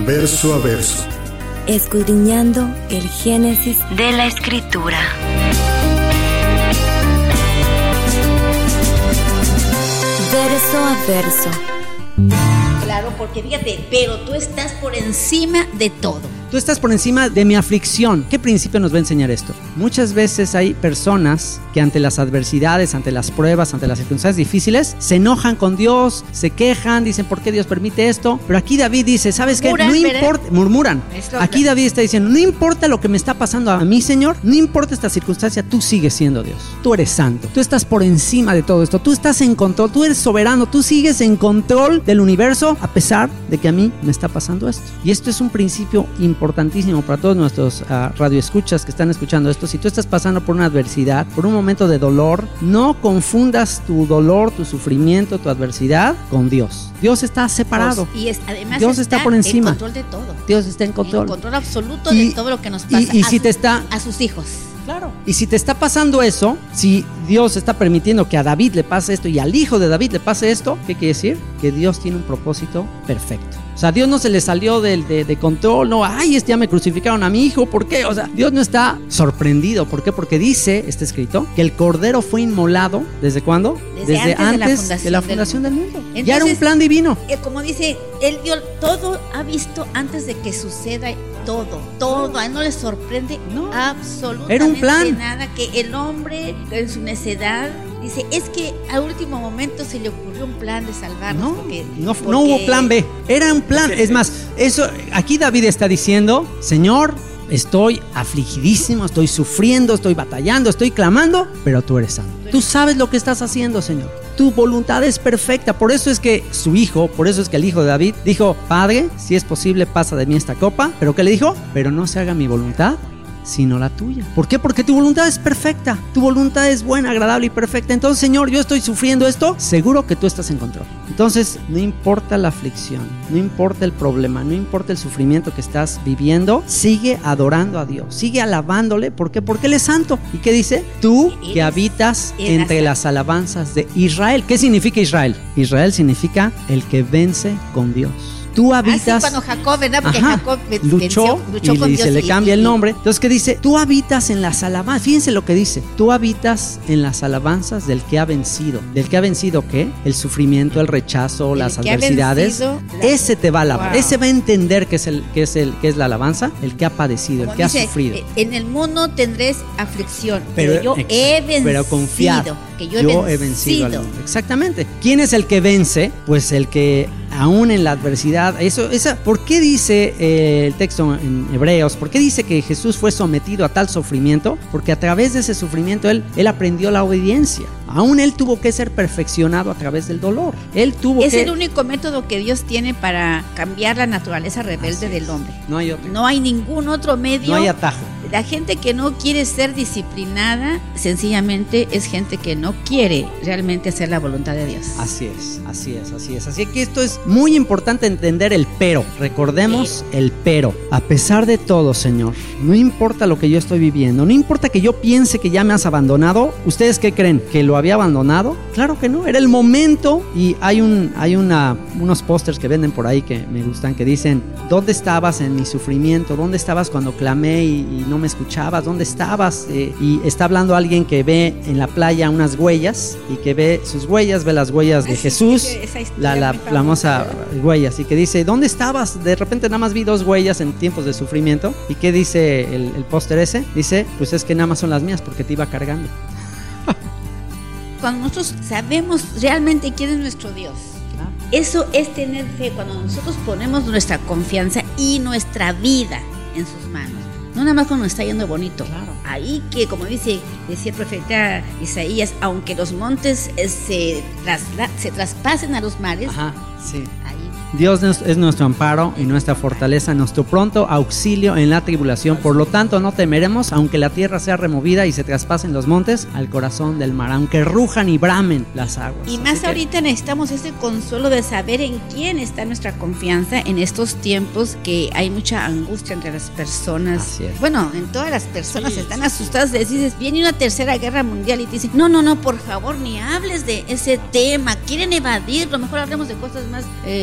Verso a verso. Escudriñando el génesis de la Escritura. Verso a verso. Claro, porque fíjate, pero tú estás por encima de todo. Tú estás por encima de mi aflicción. ¿Qué principio nos va a enseñar esto? Muchas veces hay personas que ante las adversidades, ante las pruebas, ante las circunstancias difíciles, se enojan con Dios, se quejan, dicen ¿por qué Dios permite esto? Pero aquí David dice, ¿sabes qué? No importa, murmuran. Aquí David está diciendo, no importa lo que me está pasando a mí, Señor, no importa esta circunstancia, tú sigues siendo Dios. Tú eres santo, tú estás por encima de todo esto, tú estás en control, tú eres soberano, tú sigues en control del universo a pesar de que a mí me está pasando esto. Y esto es un principio importantísimo para todos nuestros radioescuchas que están escuchando esto. Si tú estás pasando por una adversidad, por un momento de dolor, no confundas tu dolor, tu sufrimiento, tu adversidad con Dios. Dios está separado. Y además Dios está por encima. En control de todo. Dios está en control. En control absoluto de todo lo que nos pasa a sus hijos. Claro. Y si te está pasando eso, si Dios está permitiendo que a David le pase esto y al hijo de David le pase esto, ¿qué quiere decir? Que Dios tiene un propósito perfecto. O sea, Dios no se le salió de control, no, ay, ya me crucificaron a mi hijo, ¿por qué? O sea, Dios no está sorprendido, ¿por qué? Porque dice, está escrito, que el cordero fue inmolado, ¿desde cuándo? Desde antes de la fundación del mundo. Entonces, ya era un plan divino. Como dice, Él dio todo, ha visto antes de que suceda todo, a Él no le sorprende absolutamente era un plan. Nada, que el hombre en su necedad dice, es que al último momento se le ocurrió un plan de salvarnos. No hubo plan B, era un plan. Es más, eso aquí David está diciendo, Señor, estoy afligidísimo, estoy sufriendo, estoy batallando, estoy clamando, pero tú eres santo. Tú sabes lo que estás haciendo, Señor. Tu voluntad es perfecta. Por eso es que su hijo, por eso es que el hijo de David dijo, Padre, si es posible, pasa de mí esta copa. ¿Pero qué le dijo? Pero no se haga mi voluntad, sino la tuya. ¿Por qué? Porque tu voluntad es perfecta, tu voluntad es buena, agradable y perfecta. Entonces, Señor, yo estoy sufriendo esto, seguro que tú estás en control. Entonces, no importa la aflicción, no importa el problema, no importa el sufrimiento que estás viviendo, sigue adorando a Dios, sigue alabándole. ¿Por qué? Porque Él es santo. ¿Y qué dice? Tú que habitas entre las alabanzas de Israel. ¿Qué significa Israel? Israel significa el que vence con Dios. Tú habitas. Cuando Jacob, ¿verdad? Porque Jacob luchó con Dios. Se le cambia el nombre. Entonces, ¿qué dice? Tú habitas en las alabanzas. Fíjense lo que dice. Tú habitas en las alabanzas del que ha vencido. ¿Del que ha vencido qué? El sufrimiento, el rechazo, las adversidades. Ese te va a alabar. Wow. Ese va a entender qué es la alabanza. El que ha padecido, como el que dice, ha sufrido. En el mundo tendréis aflicción, pero yo he vencido. Pero confiad. Que yo he vencido al mundo. Exactamente. ¿Quién es el que vence? Pues el que aún en la adversidad, ¿por qué dice el texto en Hebreos? ¿Por qué dice que Jesús fue sometido a tal sufrimiento? Porque a través de ese sufrimiento él aprendió la obediencia. Aún él tuvo que ser perfeccionado a través del dolor. Es el único método que Dios tiene para cambiar la naturaleza rebelde del hombre. No hay otro. No hay ningún otro medio. No hay atajo. La gente que no quiere ser disciplinada, sencillamente es gente que no quiere realmente hacer la voluntad de Dios. Así es. Así que esto es muy importante entender el pero. Recordemos el pero. A pesar de todo, Señor, no importa lo que yo estoy viviendo, no importa que yo piense que ya me has abandonado. ¿Ustedes qué creen? ¿Que lo había abandonado? Claro que no, era el momento. Y hay unos pósters que venden por ahí que me gustan, que dicen, ¿dónde estabas en mi sufrimiento? ¿Dónde estabas cuando clamé y no me escuchabas? ¿Dónde estabas? Y está hablando alguien que ve en la playa unas huellas y que ve sus huellas, ve las huellas de Jesús, la famosa huellas, y que dice, ¿dónde estabas? De repente nada más vi 2 huellas en tiempos de sufrimiento. ¿Y qué dice el póster ese? Dice, pues es que nada más son las mías porque te iba cargando. Cuando nosotros sabemos realmente quién es nuestro Dios, eso es tener fe. Cuando nosotros ponemos nuestra confianza y nuestra vida en sus manos, no nada más cuando nos está yendo bonito. Claro. Ahí que, como decía el profeta Isaías, aunque los montes se traspasen a los mares, sí. Dios es nuestro amparo y nuestra fortaleza, nuestro pronto auxilio en la tribulación. Por lo tanto, no temeremos, aunque la tierra sea removida y se traspasen los montes al corazón del mar, aunque rujan y bramen las aguas. Y más ahorita necesitamos ese consuelo de saber en quién está nuestra confianza en estos tiempos que hay mucha angustia entre las personas. Así es. Bueno, en todas las personas están asustadas. Les dices, viene una tercera guerra mundial y te dicen, no, por favor, ni hables de ese tema. Quieren evadirlo, mejor hablemos de cosas más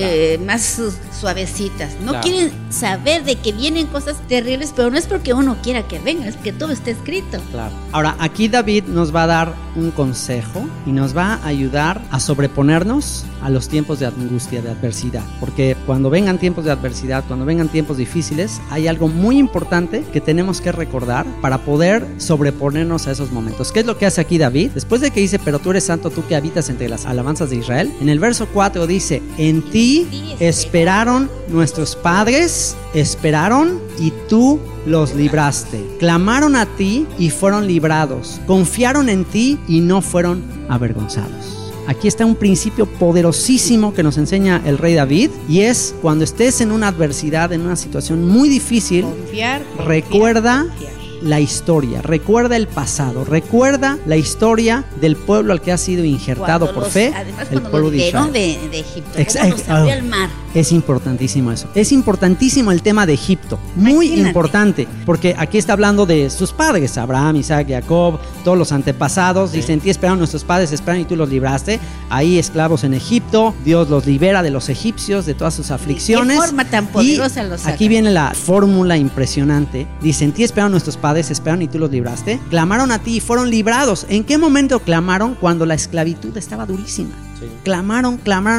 más suavecitas. No Claro. quieren saber de que vienen cosas terribles, pero no es porque uno quiera que vengan, es que todo está escrito. Claro. Ahora, aquí David nos va a dar un consejo y nos va a ayudar a sobreponernos a los tiempos de angustia, de adversidad. Porque cuando vengan tiempos de adversidad, cuando vengan tiempos difíciles, hay algo muy importante que tenemos que recordar para poder sobreponernos a esos momentos. ¿Qué es lo que hace aquí David? Después de que dice, pero tú eres santo, tú que habitas entre las alabanzas de Israel, en el verso 4 dice, en ti esperaron nuestros padres, esperaron y tú los libraste. Clamaron a ti y fueron librados. Confiaron en ti y no fueron avergonzados. Aquí está un principio poderosísimo que nos enseña el rey David, y es cuando estés en una adversidad, en una situación muy difícil, recuerda la historia, recuerda el pasado, recuerda la historia del pueblo al que ha sido injertado por fe, además, el pueblo de Israel. de Egipto, cómo nos abrió el mar. Es importantísimo eso. Es importantísimo el tema de Egipto. Muy Imagínate. Importante. Porque aquí está hablando de sus padres, Abraham, Isaac, Jacob, todos los antepasados. Sí. Dicen, en ti esperaron nuestros padres, esperaron y tú los libraste. Ahí esclavos en Egipto. Dios los libera de los egipcios, de todas sus aflicciones. ¿De qué forma tan poderosa y los saca? Aquí viene la fórmula impresionante. Dice, en ti esperaron nuestros padres, esperaron y tú los libraste. Clamaron a ti y fueron librados. ¿En qué momento clamaron? Cuando la esclavitud estaba durísima. Sí. Clamaron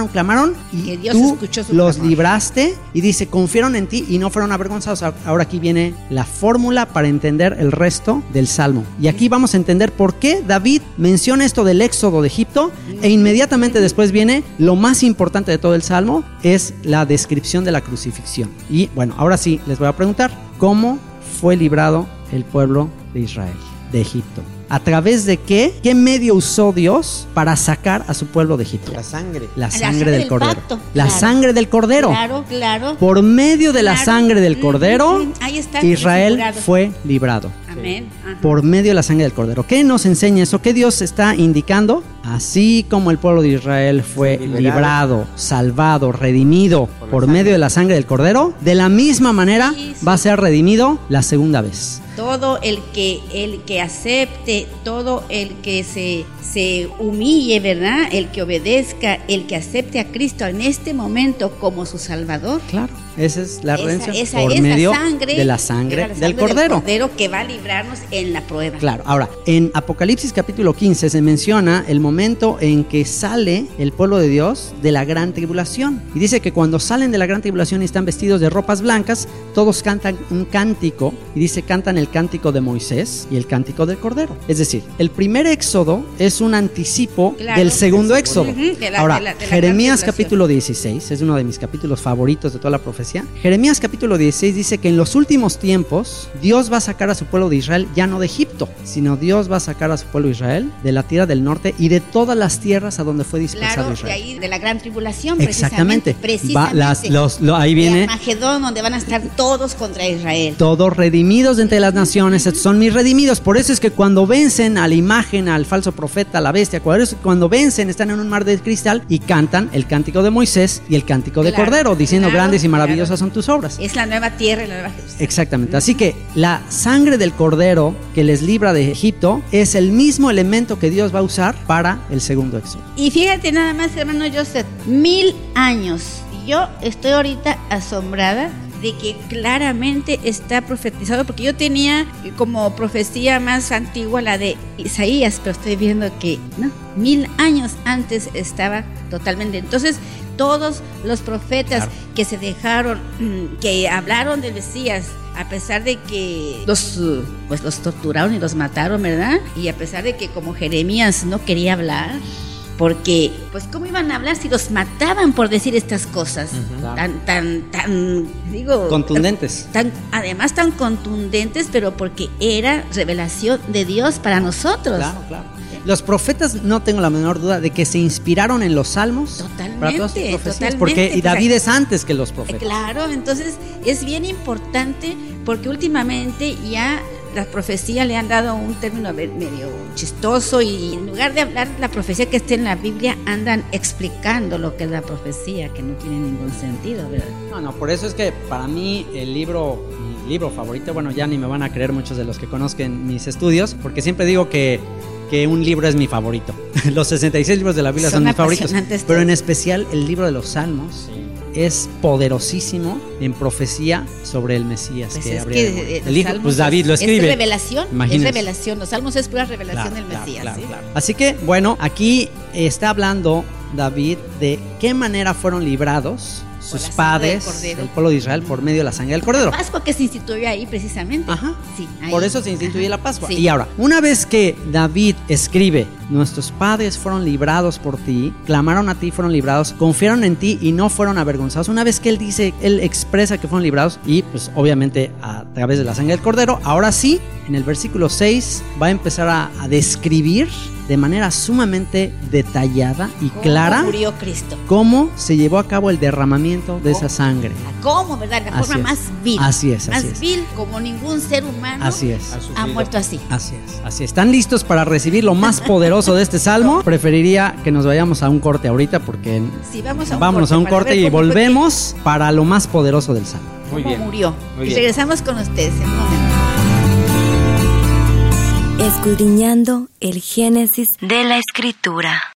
y Dios tú escuchó su los clamor. Libraste, y dice, confiaron en ti y no fueron avergonzados. Ahora aquí viene la fórmula para entender el resto del Salmo. Y aquí vamos a entender por qué David menciona esto del éxodo de Egipto, e inmediatamente después viene lo más importante de todo el Salmo, es la descripción de la crucifixión. Y bueno, ahora sí, les voy a preguntar, ¿cómo fue librado el pueblo de Israel de Egipto? ¿A través de qué? ¿Qué medio usó Dios para sacar a su pueblo de Egipto? La sangre. La sangre del Cordero. pacto, La claro. sangre del Cordero. Claro. Por medio de la Claro. sangre del Cordero, Ahí está Israel figurado. fue librado. Amén. Ajá. Por medio de la sangre del Cordero. ¿Qué nos enseña eso? ¿Qué Dios está indicando? Así como el pueblo de Israel fue librado, salvado, redimido por medio de la sangre del Cordero, de la misma manera Sí. va a ser redimido la segunda vez. Todo el que acepte, todo el que se humille, ¿verdad? El que obedezca, el que acepte a Cristo en este momento como su Salvador. Claro, esa es la redención Esa por es medio la sangre, de la sangre era la del Cordero. que va a librarnos en la prueba. Claro, ahora, en Apocalipsis capítulo 15 se menciona el momento en que sale el pueblo de Dios de la gran tribulación. Y dice que cuando salen de la gran tribulación y están vestidos de ropas blancas, todos cantan un cántico, y dice, cantan el cántico de Moisés y el cántico del Cordero. Es decir, el primer éxodo es un anticipo del segundo éxodo. Ahora, Jeremías capítulo 16 es uno de mis capítulos favoritos de toda la profecía. Jeremías capítulo 16 dice que en los últimos tiempos Dios va a sacar a su pueblo de Israel ya no de Egipto, sino Dios va a sacar a su pueblo de Israel de la tierra del norte y de todas las tierras a donde fue dispersado Claro, Israel. de ahí, de la gran tribulación, Exactamente. precisamente. Ahí viene de Armagedón, donde van a estar todos contra Israel. todos redimidos de entre las naciones. Estos son mis redimidos. Por eso es que cuando vencen a la imagen, al falso profeta, a la bestia, cuando vencen están en un mar de cristal y cantan el cántico de Moisés y el cántico de Cordero, diciendo, grandes y maravillosas son tus obras. Es la nueva tierra y la nueva Jerusalén. Exactamente. Así que la sangre del Cordero que les libra de Egipto es el mismo elemento que Dios va a usar para el segundo éxodo. Y fíjate nada más, hermano Joseph, 1000 años. Yo estoy ahorita asombrada de que claramente está profetizado, porque yo tenía como profecía más antigua la de Isaías, pero estoy viendo que no, 1000 años antes estaba totalmente. Entonces, todos los profetas que se dejaron, que hablaron del Mesías, a pesar de que los torturaron y los mataron, ¿verdad? Y a pesar de que como Jeremías no quería hablar, porque pues cómo iban a hablar si los mataban por decir estas cosas tan digo, contundentes, además tan contundentes, pero porque era revelación de Dios para nosotros. Claro. Los profetas, no tengo la menor duda de que se inspiraron en los salmos. Totalmente, para todas sus profecías, totalmente. porque David es antes que los profetas. Claro, entonces es bien importante, porque últimamente ya la profecía le han dado un término medio chistoso, y en lugar de hablar la profecía que esté en la Biblia, andan explicando lo que es la profecía, que no tiene ningún sentido, ¿verdad? No, por eso es que para mí mi libro favorito, bueno, ya ni me van a creer muchos de los que conozcan mis estudios, porque siempre digo que un libro es mi favorito. Los 66 libros de la Biblia son mis favoritos, pero en especial el libro de los Salmos es poderosísimo en profecía sobre el Mesías Pues que es habría que de morir. los El hijo, salmos pues David lo escribe. Es revelación, Imagínense. es revelación. Los salmos es pura revelación del Mesías. Claro, ¿sí? claro. Así que, bueno, aquí está hablando David de qué manera fueron librados sus la sangre padres, del Cordero. el pueblo de Israel, por medio de la sangre del Cordero. La Pascua que se instituyó ahí precisamente. Ajá. Sí, ahí. Por eso se instituye Ajá. la Pascua. Sí. Y ahora, una vez que David escribe, nuestros padres fueron librados por ti, clamaron a ti, fueron librados, confiaron en ti y no fueron avergonzados. Una vez que él dice, él expresa que fueron librados y pues obviamente a través de la sangre del Cordero, ahora sí, en el versículo 6 va a empezar a describir de manera sumamente detallada y clara ¿Cómo murió Cristo? cómo se llevó a cabo el derramamiento de esa sangre. ¿Cómo, verdad? La Así forma es. más vil. Así es, así Más es. vil como ningún ser humano Así es. ha muerto así. Así es, así es. ¿Están listos para recibir lo más poderoso de este salmo? Preferiría que nos vayamos a un corte ahorita porque Sí, vámonos a un para corte ver y cómo fue volvemos para lo más poderoso del salmo. que- cómo murió. Muy Y bien. regresamos con ustedes en un momento. Escudriñando el Génesis de la Escritura.